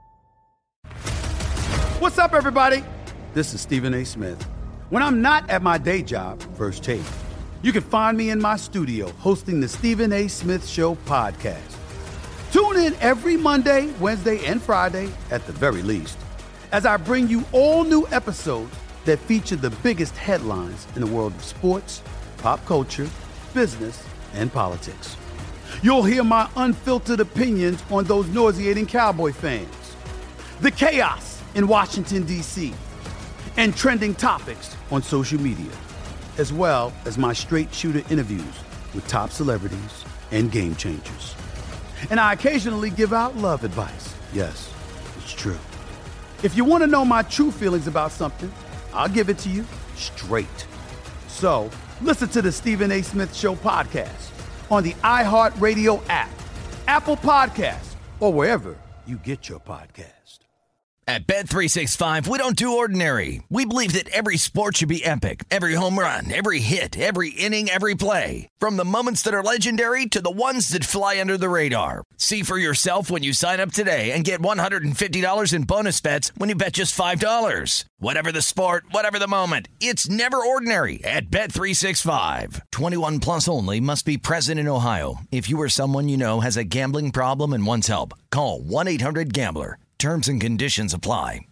What's up, everybody? This is Stephen A. Smith. When I'm not at my day job, First Take, you can find me in my studio hosting the Stephen A. Smith Show podcast. Tune in every Monday, Wednesday, and Friday, at the very least, as I bring you all new episodes that feature the biggest headlines in the world of sports, pop culture, business, and politics. You'll hear my unfiltered opinions on those nauseating Cowboy fans, the chaos in Washington, D C, and trending topics on social media, as well as my straight shooter interviews with top celebrities and game changers. And I occasionally give out love advice. Yes, it's true. If you want to know my true feelings about something, I'll give it to you straight. So listen to the Stephen A. Smith Show podcast on the iHeartRadio app, Apple Podcasts, or wherever you get your podcast. At Bet three sixty-five, we don't do ordinary. We believe that every sport should be epic. Every home run, every hit, every inning, every play. From the moments that are legendary to the ones that fly under the radar. See for yourself when you sign up today and get one hundred fifty dollars in bonus bets when you bet just five dollars. Whatever the sport, whatever the moment, it's never ordinary at Bet three sixty-five. twenty-one plus only. Must be present in Ohio. If you or someone you know has a gambling problem and wants help, call one eight hundred gambler. Terms and conditions apply.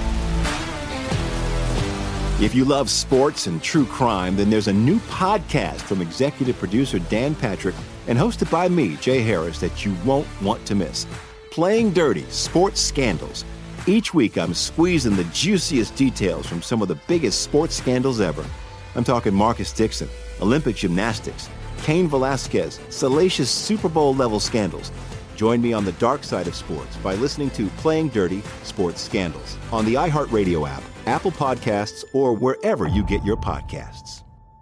If you love sports and true crime, then there's a new podcast from executive producer Dan Patrick and hosted by me, Jay Harris, that you won't want to miss. Playing Dirty: Sports Scandals. Each week, I'm squeezing the juiciest details from some of the biggest sports scandals ever. I'm talking Marcus Dixon, Olympic gymnastics, Cain Velasquez, salacious Super Bowl-level scandals. Join me on the dark side of sports by listening to Playing Dirty: Sports Scandals on the iHeartRadio app, Apple Podcasts, or wherever you get your podcasts.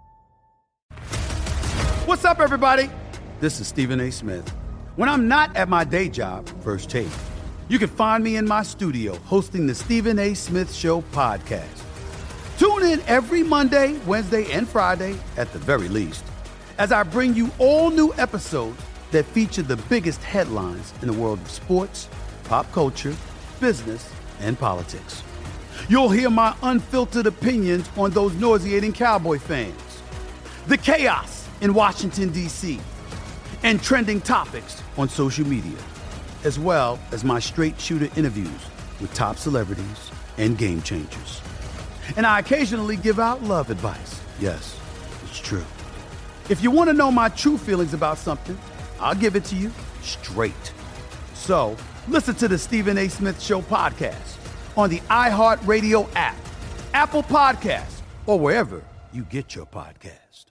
What's up, everybody? This is Stephen A. Smith. When I'm not at my day job, First Take, you can find me in my studio hosting the Stephen A. Smith Show podcast. Tune in every Monday, Wednesday, and Friday, at the very least, as I bring you all new episodes that feature the biggest headlines in the world of sports, pop culture, business, and politics. You'll hear my unfiltered opinions on those nauseating Cowboy fans, the chaos in Washington, D C, and trending topics on social media, as well as my straight shooter interviews with top celebrities and game changers. And I occasionally give out love advice. Yes, it's true. If you want to know my true feelings about something, I'll give it to you straight. So listen to the Stephen A. Smith Show podcast on the iHeartRadio app, Apple Podcasts, or wherever you get your podcast.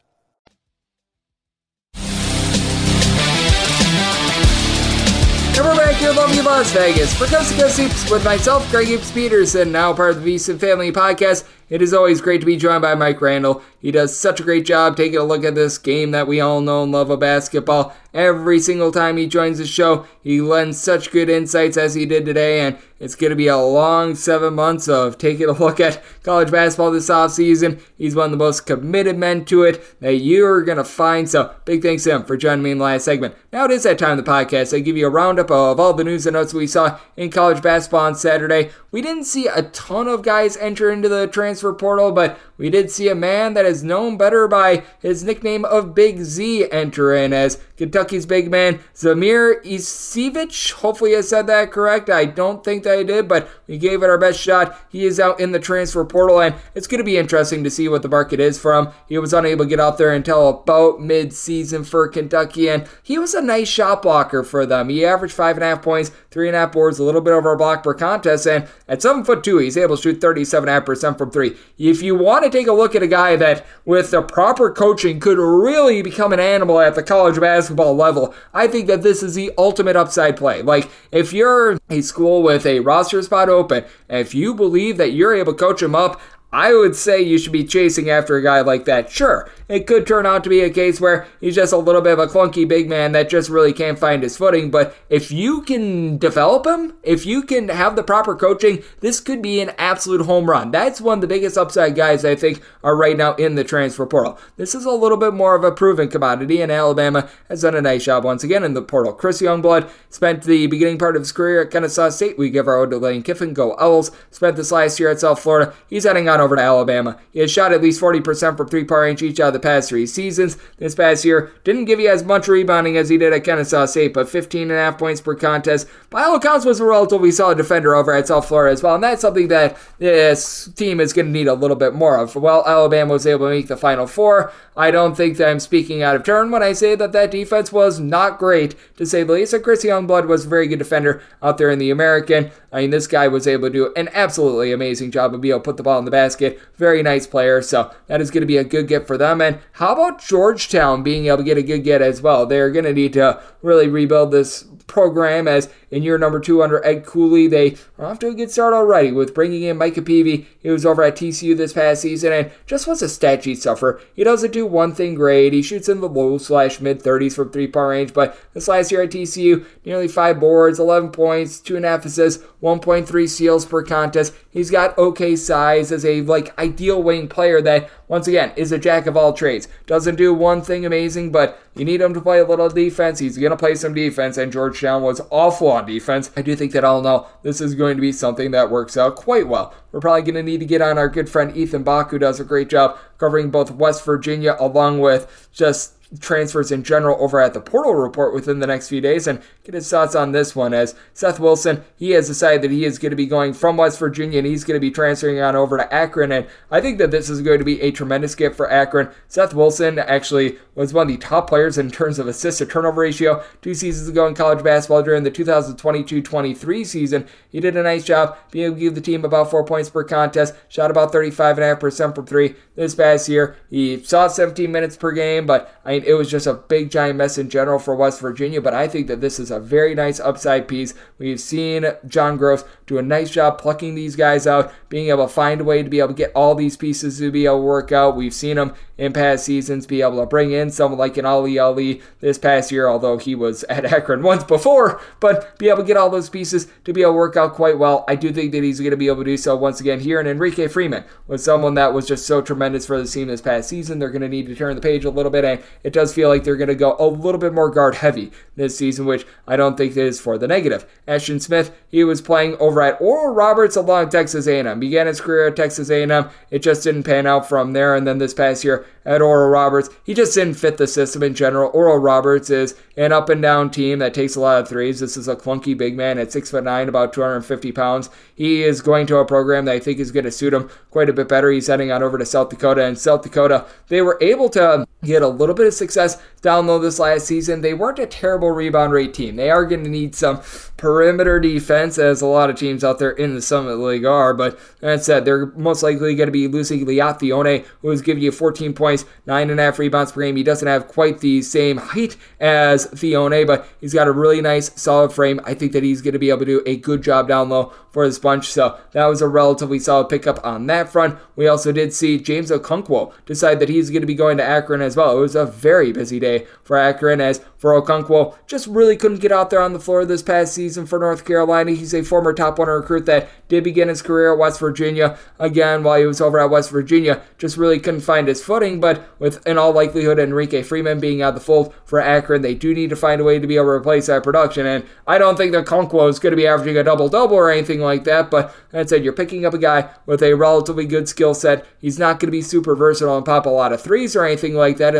And we're back here in lovely Las Vegas for Coast to Coast Hoops with myself, Greg Hoops Peterson, now part of the VSiN Family Podcast. It is always great to be joined by Mike Randall. He does such a great job taking a look at this game that we all know and love of basketball. Every single time he joins the show, he lends such good insights as he did today, and it's going to be a long seven months of taking a look at college basketball this offseason. He's one of the most committed men to it that you're going to find, so big thanks to him for joining me in the last segment. Now it is that time of the podcast. I give you a roundup of all the news and notes we saw in college basketball on Saturday. We didn't see a ton of guys enter into the transfer portal, but we did see a man that is known better by his nickname of Big Z enter in, as Kentucky's big man, Zamir Isievich. Hopefully I said that correct. I don't think that I did, but we gave it our best shot. He is out in the transfer portal, and it's going to be interesting to see what the market is for him. He was unable to get out there until about mid-season for Kentucky, and he was a nice shot blocker for them. He averaged five and a half points, three and a half boards, a little bit over a block per contest, and at seven foot two, he's able to shoot thirty-seven point five percent from three. If you want to take a look at a guy that, with the proper coaching, could really become an animal at the college basketball level, I think that this is the ultimate upside play. Like, if you're a school with a roster spot open, and if you believe that you're able to coach him up, I would say you should be chasing after a guy like that. Sure, it could turn out to be a case where he's just a little bit of a clunky big man that just really can't find his footing, but if you can develop him, if you can have the proper coaching, this could be an absolute home run. That's one of the biggest upside guys I think are right now in the transfer portal. This is a little bit more of a proven commodity, and Alabama has done a nice job once again in the portal. Chris Youngblood spent the beginning part of his career at Kennesaw State. We give our ode to Lane Kiffin. Go Owls. Spent this last year at South Florida. He's heading on over to Alabama. He has shot at least forty percent from three-point range each out of the past three seasons. This past year, didn't give you as much rebounding as he did at Kennesaw State, but fifteen point five points per contest. By all accounts, was a relatively solid defender over at South Florida as well, and that's something that this team is going to need a little bit more of. While Alabama was able to make the Final Four, I don't think that I'm speaking out of turn when I say that that defense was not great, to say the least. And Chris Youngblood was a very good defender out there in the American. I mean, this guy was able to do an absolutely amazing job of being able to put the ball in the basket. Very nice player, so that is going to be a good get for them. And how about Georgetown being able to get a good get as well? They're going to need to really rebuild this program, as in year number two under Ed Cooley, they are off to a good start already with bringing in Micah Peavy. He was over at T C U this past season and just was a stat sheet sufferer. He doesn't do one thing great. He shoots in the low slash mid thirties from three-point range, but this last year at T C U, nearly five boards, eleven points, two and a half assists, one point three steals per contest. He's got okay size as a like ideal wing player that, once again, is a jack of all trades. Doesn't do one thing amazing, but you need him to play a little defense. He's going to play some defense, and Georgetown was awful on defense. I do think that all in all, this is going to be something that works out quite well. We're probably going to need to get on our good friend Ethan Bach, who does a great job covering both West Virginia along with just transfers in general over at the Portal Report within the next few days, and get his thoughts on this one. As Seth Wilson, he has decided that he is going to be going from West Virginia and he's going to be transferring on over to Akron, and I think that this is going to be a tremendous gift for Akron. Seth Wilson actually was one of the top players in terms of assist to turnover ratio two seasons ago in college basketball during the two thousand twenty-two twenty-three season. He did a nice job being able to give the team about four points per contest, shot about thirty-five point five percent from three this past year. He saw seventeen minutes per game, but I mean, it was just a big giant mess in general for West Virginia, but I think that this is a very nice upside piece. We've seen John Gross do a nice job plucking these guys out, being able to find a way to be able to get all these pieces to be able to work out. We've seen him in past seasons be able to bring in someone like an Ali Ali this past year, although he was at Akron once before, but be able to get all those pieces to be able to work out quite well. I do think that he's going to be able to do so once again here, and Enrique Freeman was someone that was just so tremendous for the team this past season. They're going to need to turn the page a little bit, and it does feel like they're going to go a little bit more guard heavy this season, which I don't think is for the negative. Ashton Smith, he was playing over at Oral Roberts along Texas A and M. Began his career at Texas A and M. It just didn't pan out from there, and then this past year at Oral Roberts, he just didn't fit the system in general. Oral Roberts is an up and down team that takes a lot of threes. This is a clunky big man at six foot nine, about two hundred fifty pounds. He is going to a program that I think is going to suit him quite a bit better. He's heading on over to South Dakota, and South Dakota, they were able to get a little bit of success down low this last season. They weren't a terrible rebound rate team. They are going to need some perimeter defense, as a lot of teams out there in the Summit League are, but that said, they're most likely going to be losing Liat Thione, who is giving you fourteen points, nine and a half rebounds per game. He doesn't have quite the same height as Thione, but he's got a really nice, solid frame. I think that he's going to be able to do a good job down low for this bunch, so that was a relatively solid pickup on that front. We also did see James Okonkwo decide that he's going to be going to Akron as well. It was a very busy day for Akron, as for Okonkwo, just really couldn't get out there on the floor this past season for North Carolina. He's a former top one hundred recruit that did begin his career at West Virginia. Again, while he was over at West Virginia, just really couldn't find his footing, but with, in all likelihood, Enrique Freeman being out of the fold for Akron, they do need to find a way to be able to replace that production, and I don't think that Okonkwo is going to be averaging a double-double or anything like that, but that said, you're picking up a guy with a relatively good skill set. He's not going to be super versatile and pop a lot of threes or anything like that, unless if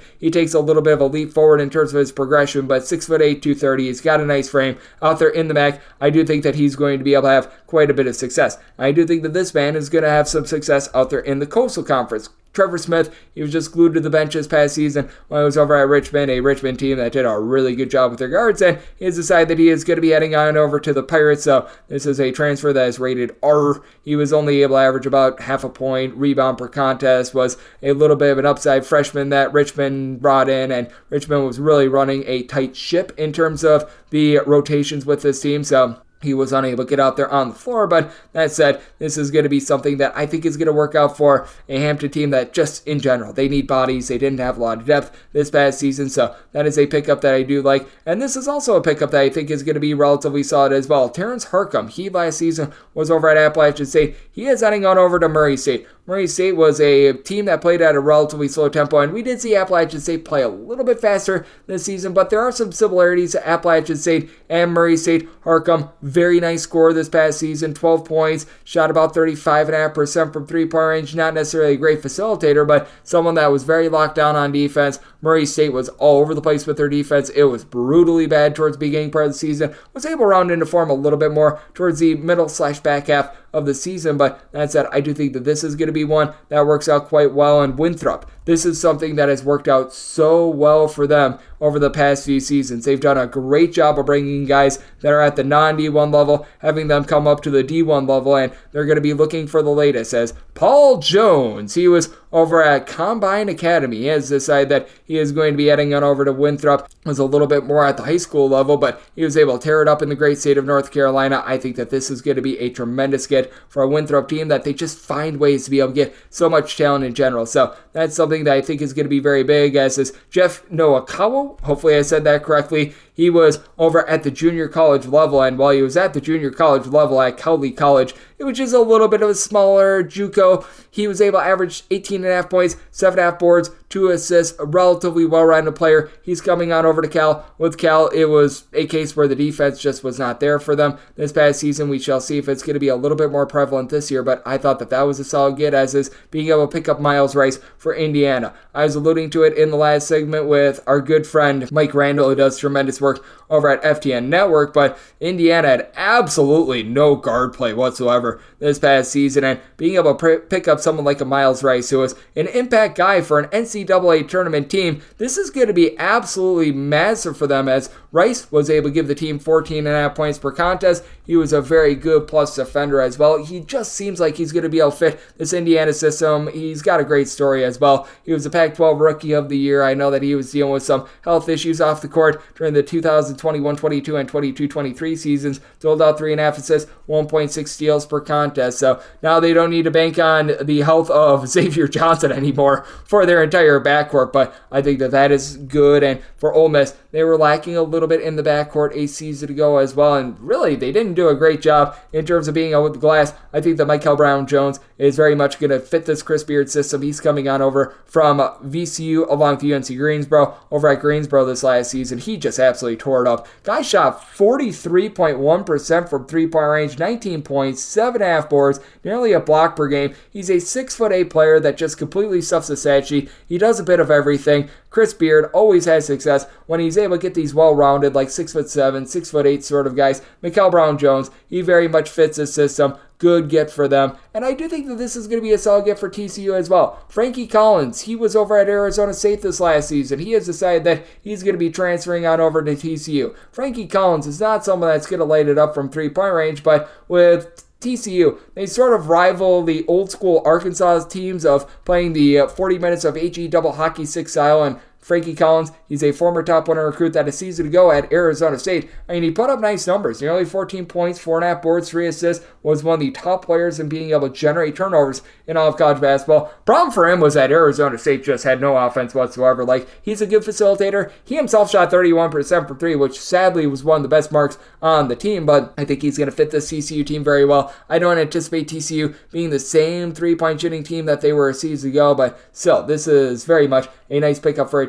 he takes a little bit of a leap forward in terms of his progression, but six foot eight, two thirty, he's got a nice frame out there in the M A C. I do think that he's going to be able to have quite a bit of success. I do think that this man is going to have some success out there in the Coastal Conference. Trevor Smith, he was just glued to the bench this past season when he was over at Richmond, a Richmond team that did a really good job with their guards, and he has decided that he is going to be heading on over to the Pirates, so this is a transfer that is rated R. He was only able to average about half a point, rebound per contest, was a little bit of an upside freshman that Richmond brought in, and Richmond was really running a tight ship in terms of the rotations with this team, so he was unable to get out there on the floor, but that said, this is going to be something that I think is going to work out for a Hampton team that just in general, they need bodies. They didn't have a lot of depth this past season, so that is a pickup that I do like. And this is also a pickup that I think is going to be relatively solid as well. Terrence Harcum, he last season was over at Appalachian State. He is heading on over to Murray State. Murray State was a team that played at a relatively slow tempo, and we did see Appalachian State play a little bit faster this season, but there are some similarities to Appalachian State and Murray State. Harcum, very nice score this past season, twelve points, shot about thirty-five point five percent from three-point range, not necessarily a great facilitator, but someone that was very locked down on defense. Murray State was all over the place with their defense. It was brutally bad towards the beginning part of the season, was able to round into form a little bit more towards the middle slash back half of the season, but that said, I do think that this is going to be one that works out quite well. And Winthrop, this is something that has worked out so well for them over the past few seasons. They've done a great job of bringing guys that are at the non-D one level, having them come up to the D one level, and they're going to be looking for the latest. As Paul Jones, he was over at Combine Academy. He has decided that he is going to be heading on over to Winthrop. Was a little bit more at the high school level, but he was able to tear it up in the great state of North Carolina. I think that this is going to be a tremendous get for a Winthrop team, that they just find ways to be able to get so much talent in general. So that's something that I think is going to be very big, as is Jeff Noakawa. Hopefully I said that correctly. He was over at the junior college level, and while he was at the junior college level at Cowley College, which is a little bit of a smaller JUCO, he was able to average eighteen point five points, seven point five boards, two assists, a relatively well-rounded player. He's coming on over to Cal. With Cal, it was a case where the defense just was not there for them this past season. We shall see if it's going to be a little bit more prevalent this year, but I thought that that was a solid get, as is being able to pick up Miles Rice for Indiana. I was alluding to it in the last segment with our good friend Mike Randall, who does tremendous work over at F T N Network, but Indiana had absolutely no guard play whatsoever this past season, and being able to pr- pick up someone like a Miles Rice, who is an impact guy for an N C double A tournament team, this is going to be absolutely massive for them, as Rice was able to give the team fourteen point five points per contest. He was a very good plus defender as well. He just seems like he's going to be able to fit this Indiana system. He's got a great story as well. He was the Pac twelve Rookie of the Year. I know that he was dealing with some health issues off the court during the two thousand twenty-one twenty-two and twenty-two twenty-three seasons. Doled out three point five assists, one point six steals per contest. So now they don't need to bank on the health of Xavier Johnson anymore for their entire backcourt, but I think that that is good. And for Ole Miss, they were lacking a little bit in the backcourt a season ago as well, and really they didn't do a great job in terms of being out with the glass. I think that Michael Brown-Jones is very much going to fit this Chris Beard system. He's coming on over from V C U along with U N C Greensboro. Over at Greensboro this last season, he just absolutely tore it up. Guy shot forty-three point one percent from three-point range, nineteen points, seven point five boards, nearly a block per game. He's a six foot eight player that just completely stuffs the stat sheet. He does a bit of everything. Chris Beard always has success when he's able to get these well-rounded, like six foot seven, six foot eight sort of guys. Mikel Brown-Jones, he very much fits his system. Good get for them. And I do think that this is going to be a solid get for T C U as well. Frankie Collins, he was over at Arizona State this last season. He has decided that he's going to be transferring on over to T C U. Frankie Collins is not someone that's going to light it up from three-point range, but with T C U, they sort of rival the old school Arkansas teams of playing the uh, forty minutes of H E double hockey six style, and Frankie Collins, he's a former top one hundred recruit that a season ago at Arizona State. I mean, he put up nice numbers, nearly fourteen points, four and a half boards, three assists, was one of the top players in being able to generate turnovers in all of college basketball. Problem for him was that Arizona State just had no offense whatsoever. Like, he's a good facilitator. He himself shot thirty-one percent from three, which sadly was one of the best marks on the team, but I think he's going to fit this T C U team very well. I don't anticipate T C U being the same three-point shooting team that they were a season ago, but still, this is very much a nice pickup for a team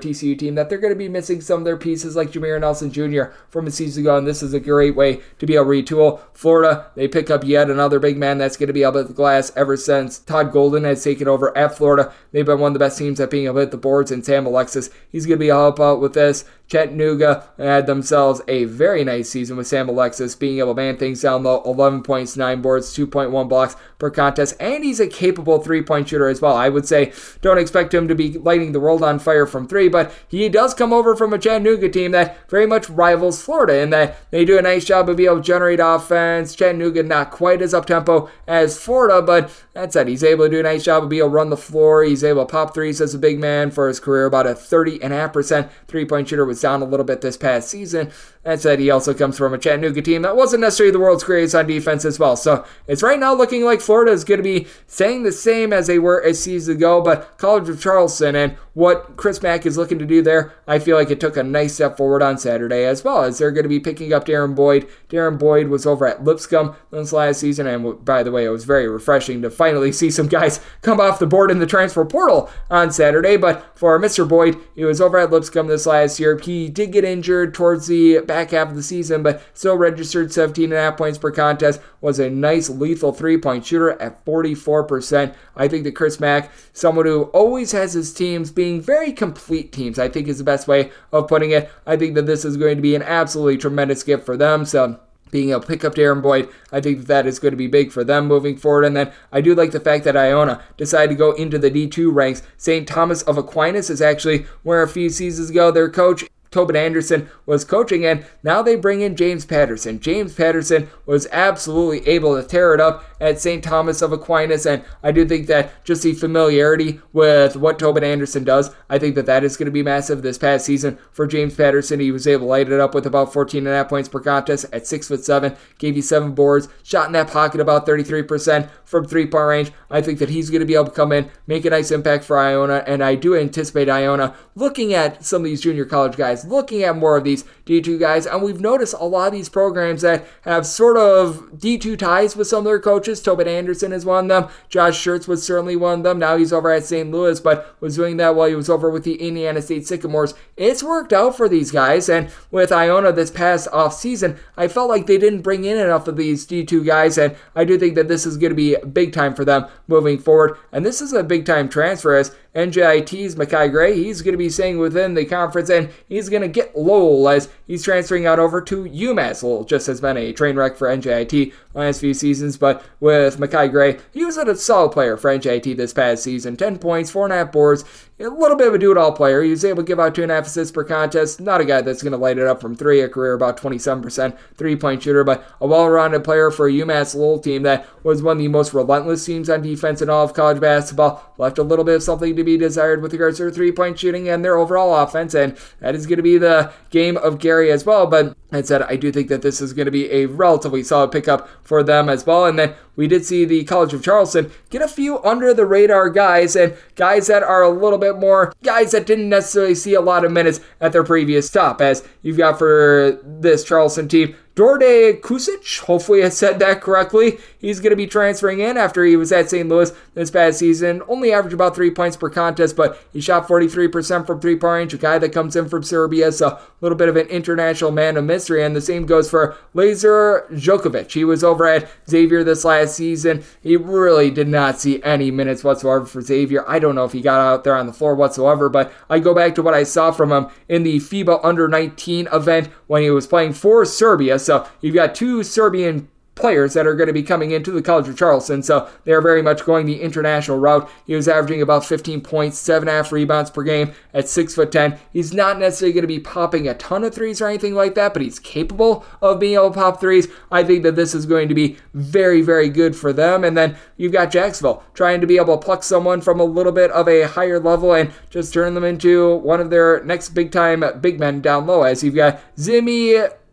T C U team that they're going to be missing some of their pieces like Jameer Nelson Junior from a season ago, and this is a great way to be able to retool. Florida, they pick up yet another big man that's going to be able to hit the glass ever since Todd Golden has taken over at Florida. They've been one of the best teams at being able to hit the boards, and Sam Alexis, he's going to be able to help out with this. Chattanooga had themselves a very nice season with Sam Alexis being able to man things down low, eleven points, nine boards, two point one blocks per contest, and he's a capable three-point shooter as well. I would say don't expect him to be lighting the world on fire from three, but he does come over from a Chattanooga team that very much rivals Florida in that they do a nice job of being able to generate offense. Chattanooga not quite as up-tempo as Florida, but that said, he's able to do a nice job of being able to run the floor. He's able to pop threes as a big man for his career, about a thirty point five percent three-point shooter, was down a little bit this past season. That said, he also comes from a Chattanooga team that wasn't necessarily the world's greatest on defense as well. So it's right now looking like Florida is going to be staying the same as they were a season ago, but College of Charleston and what Chris Mack is looking to do there, I feel like it took a nice step forward on Saturday as well, as they're going to be picking up Darren Boyd. Darren Boyd was over at Lipscomb this last season, and by the way, it was very refreshing to finally see some guys come off the board in the transfer portal on Saturday, but for Mister Boyd, he was over at Lipscomb this last year. He did get injured towards the back half of the season, but still registered seventeen point five points per contest, was a nice lethal three-point shooter at forty-four percent. I think that Chris Mack, someone who always has his teams being very complete teams, I think is the best way of putting it. I think that this is going to be an absolutely tremendous gift for them, so being able to pick up Darren Boyd, I think that, that is going to be big for them moving forward. And then I do like the fact that Iona decided to go into the D two ranks. Saint Thomas of Aquinas is actually where a few seasons ago their coach Tobin Anderson was coaching, and now they bring in James Patterson. James Patterson was absolutely able to tear it up at Saint Thomas of Aquinas, and I do think that just the familiarity with what Tobin Anderson does, I think that that is going to be massive this past season for James Patterson. He was able to light it up with about fourteen point five points per contest at six foot seven, gave you seven boards, shot in that pocket about thirty-three percent from three-point range. I think that he's going to be able to come in, make a nice impact for Iona, and I do anticipate Iona looking at some of these junior college guys, looking at more of these D two guys, and we've noticed a lot of these programs that have sort of D two ties with some of their coaches. Tobin Anderson is one of them. Josh Schertz was certainly one of them. Now he's over at Saint Louis, but was doing that while he was over with the Indiana State Sycamores. It's worked out for these guys, and with Iona this past offseason, I felt like they didn't bring in enough of these D two guys, and I do think that this is going to be big time for them moving forward, and this is a big time transfer as N J I T's Makai Gray, he's going to be staying within the conference, and he's going to get Lowell as he's transferring out over to UMass. Lowell just has been a train wreck for N J I T last few seasons, but with Makai Gray, he was a solid player for N J I T this past season. ten points, four and a half boards, a little bit of a do-it-all player. He was able to give out two and a half assists per contest. Not a guy that's going to light it up from three, a career about twenty-seven percent three-point shooter, but a well-rounded player for a UMass Lowell team that was one of the most relentless teams on defense in all of college basketball. Left a little bit of something to be desired with regards to their three-point shooting and their overall offense, and that is going to be the game of Gary as well. But that said, I do think that this is going to be a relatively solid pickup for them as well. And then we did see the College of Charleston get a few under-the-radar guys, and guys that are a little bit more, guys that didn't necessarily see a lot of minutes at their previous stop, as you've got for this Charleston team, Dorde Kusic, hopefully I said that correctly. He's going to be transferring in after he was at Saint Louis this past season. Only averaged about three points per contest, but he shot forty-three percent from three-point range. A guy that comes in from Serbia, so a little bit of an international man of mystery. And the same goes for Lazar Djokovic. He was over at Xavier this last season. He really did not see any minutes whatsoever for Xavier. I don't know if he got out there on the floor whatsoever, but I go back to what I saw from him in the FIBA under nineteen event when he was playing for Serbia. So you've got two Serbian players that are going to be coming into the College of Charleston, so they're very much going the international route. He was averaging about fifteen points, seven and a half rebounds per game at six foot ten. He's not necessarily going to be popping a ton of threes or anything like that, but he's capable of being able to pop threes. I think that this is going to be very, very good for them. And then you've got Jacksonville trying to be able to pluck someone from a little bit of a higher level and just turn them into one of their next big-time big men down low, as you've got Zimi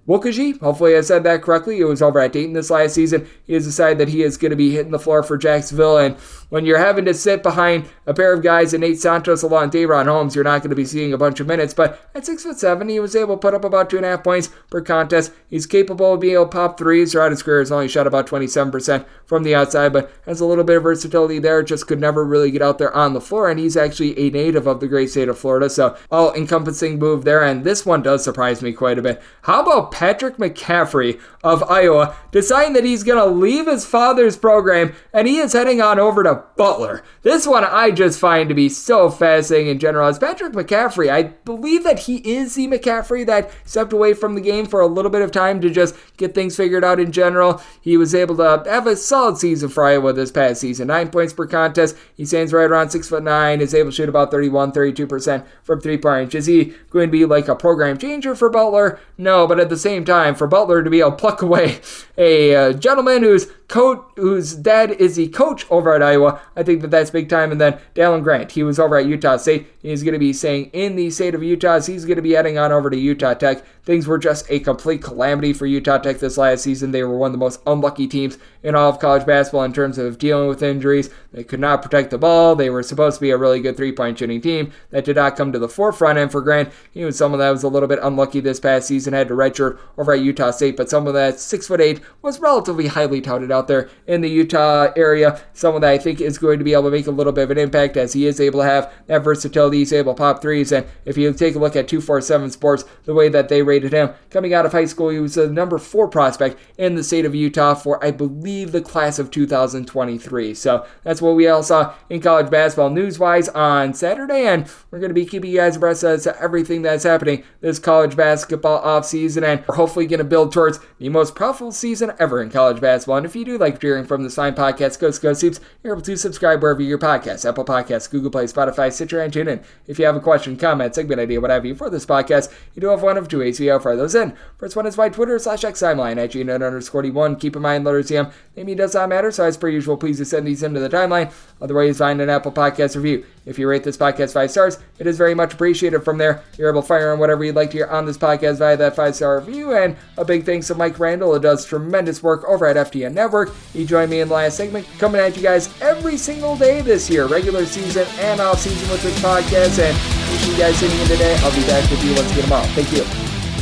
Wokaji, hopefully I said that correctly. It was over at Dayton this last season. He has decided that he is going to be hitting the floor for Jacksonville. And when you're having to sit behind a pair of guys in Nate Santos along Dayron Holmes, you're not going to be seeing a bunch of minutes. But at six foot seven, he was able to put up about two and a half points per contest. He's capable of being able to pop threes. Throughout his career, he's only shot about twenty-seven percent from the outside, but has a little bit of versatility there. Just could never really get out there on the floor. And he's actually a native of the great state of Florida. So all encompassing move there. And this one does surprise me quite a bit. How about Patrick McCaffrey of Iowa deciding that he's going to leave his father's program and he is heading on over to Butler? This one I just find to be so fascinating in general. As Patrick McCaffrey, I believe that he is the McCaffrey that stepped away from the game for a little bit of time to just get things figured out in general. He was able to have a solid season for Iowa this past season. Nine points per contest. He stands right around six foot nine, is able to shoot about thirty-one, thirty-two percent from three-point range. Is he going to be like a program changer for Butler? No, but at the same time, for Butler to be able to pluck away a uh, gentleman who's coach, whose dad is the coach over at Iowa, I think that that's big time. And then Dalen Grant, he was over at Utah State. He's going to be staying in the state of Utah. So he's going to be heading on over to Utah Tech. Things were just a complete calamity for Utah Tech this last season. They were one of the most unlucky teams in all of college basketball in terms of dealing with injuries. They could not protect the ball. They were supposed to be a really good three-point shooting team. That did not come to the forefront. And for Grant, he was someone that was a little bit unlucky this past season, had to redshirt over at Utah State, but someone that six foot eight was relatively highly touted out there in the Utah area. Someone that I think is going to be able to make a little bit of an impact as he is able to have that versatility. He's able to pop threes. And if you take a look at two forty-seven Sports, the way that they rated him coming out of high school, he was the number four prospect in the state of Utah for, I believe, the class of two thousand twenty-three. So that's what we all saw in college basketball news-wise on Saturday, and we're going to be keeping you guys abreast as to everything that's happening this college basketball offseason, and we're hopefully going to build towards the most profitable season ever in college basketball. And if you do like hearing from this fine podcast, Coast to Coast Hoops, you're able to subscribe wherever you get your podcasts, Apple Podcasts, Google Play, Spotify, Stitcher, and TuneIn. If you have a question, comment, segment idea, what have you for this podcast, you do have one of two ways we fire those in. First one is by Twitter slash X timeline at G N underscore D one. Keep in mind, letters C M, name does not matter, so as per usual, please just send these into the timeline. Otherwise, find an Apple Podcast review. If you rate this podcast five stars, it is very much appreciated. From there, you're able to fire on whatever you'd like to hear on this podcast via that five-star review. And a big thanks to Mike Randall, who does tremendous work over at F T N Network. He joined me in the last segment, coming at you guys every single day this year, regular season and off season with this podcast. And appreciate you guys sitting in today. I'll be back with you once again tomorrow. Thank you.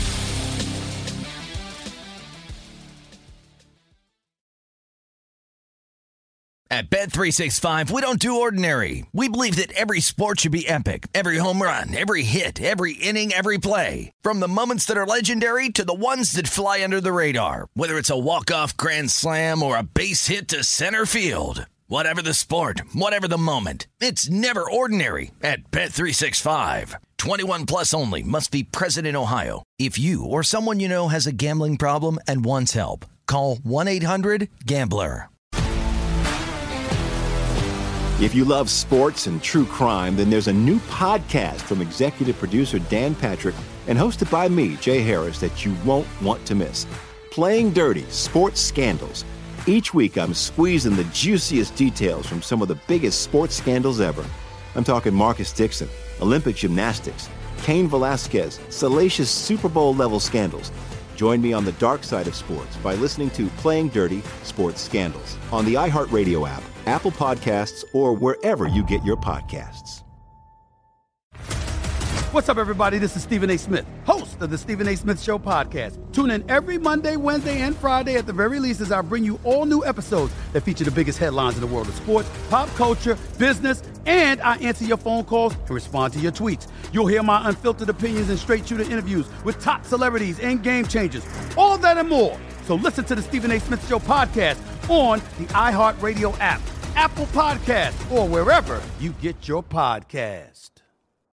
At Bet three sixty-five, we don't do ordinary. We believe that every sport should be epic. Every home run, every hit, every inning, every play. From the moments that are legendary to the ones that fly under the radar. Whether it's a walk-off grand slam or a base hit to center field. Whatever the sport, whatever the moment. It's never ordinary at Bet three sixty-five. twenty-one plus only. Must be present in Ohio. If you or someone you know has a gambling problem and wants help, call one eight hundred gambler. If you love sports and true crime, then there's a new podcast from executive producer Dan Patrick and hosted by me, Jay Harris, that you won't want to miss. Playing Dirty: Sports Scandals. Each week, I'm squeezing the juiciest details from some of the biggest sports scandals ever. I'm talking Marcus Dixon, Olympic gymnastics, Cain Velasquez, salacious Super Bowl-level scandals. Join me on the dark side of sports by listening to Playing Dirty: Sports Scandals on the iHeartRadio app, Apple Podcasts, or wherever you get your podcasts. What's up, everybody? This is Stephen A. Smith, host of the Stephen A. Smith Show podcast. Tune in every Monday, Wednesday, and Friday at the very least as I bring you all new episodes that feature the biggest headlines in the world of sports, pop culture, business, and I answer your phone calls and respond to your tweets. You'll hear my unfiltered opinions and straight-shooter interviews with top celebrities and game changers. All that and more. So listen to the Stephen A. Smith Show podcast on the iHeartRadio app, Apple Podcasts, or wherever you get your podcast.